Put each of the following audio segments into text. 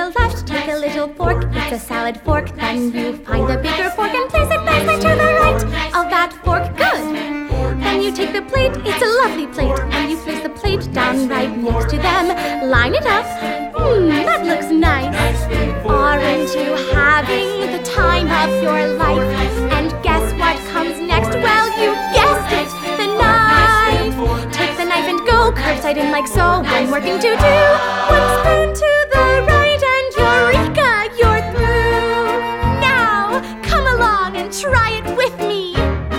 the left, take a little fork, it's a salad fork. Then you find a bigger fork and place it nicely to the right of that fork. Good. Then you take the plate, it's a lovely plate, and you place the plate down right next to them. Line it up. That looks nice. Aren't you having the time of your life? And guess what comes next? Well, you guessed it, the knife. Take the knife and go curbside in like so. One more thing to do. One spoon to the right and eureka, you're through. Now, come along and try it with me.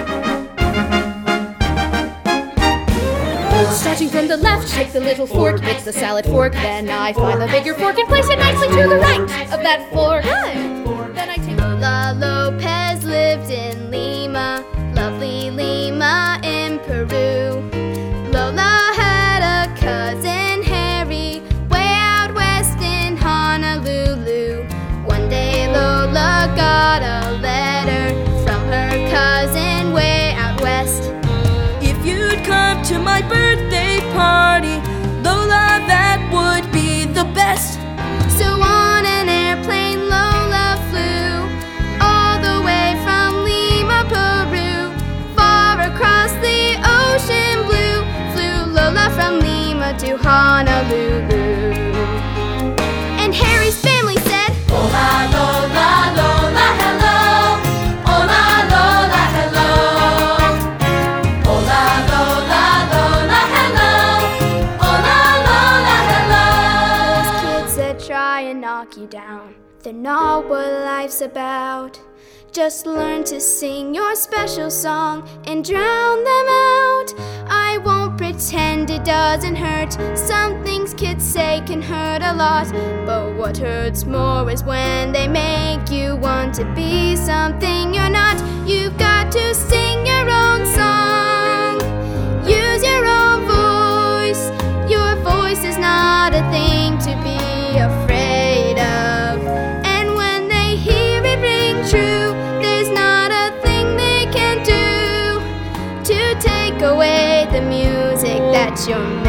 Starting from the left, take the little fork, it's the salad fork. Then I find the bigger fork and place it nicely to the right of that fork. Good. Then I take Lola Lopez lived in Lima, lovely Lima in Peru. Lola had a cousin Harry, way out west in Honolulu. One day Lola got a letter from her cousin way out west. If you'd come to my birthday party, Lola, that would be the best. So on an airplane Lola flew, all the way from Lima, Peru. Far across the ocean blue, flew Lola from Lima to Honolulu. And Harry's family said, Hola, Lola, Lola, hello. Hola, Lola, hello. Hola, Lola, Lola, hello. Hola, Lola, hello. Those kids that try and knock you down, they're not what life's about. Just learn to sing your special song and drown them out. I won't pretend it doesn't hurt. Some things kids say can hurt a lot, but what hurts more is when they make you want to be something you're not. You've got to sing your own song. Use your own voice. Your voice is not a thing to be afraid of. And when they hear it ring true, there's not a thing they can do to take away the music that you're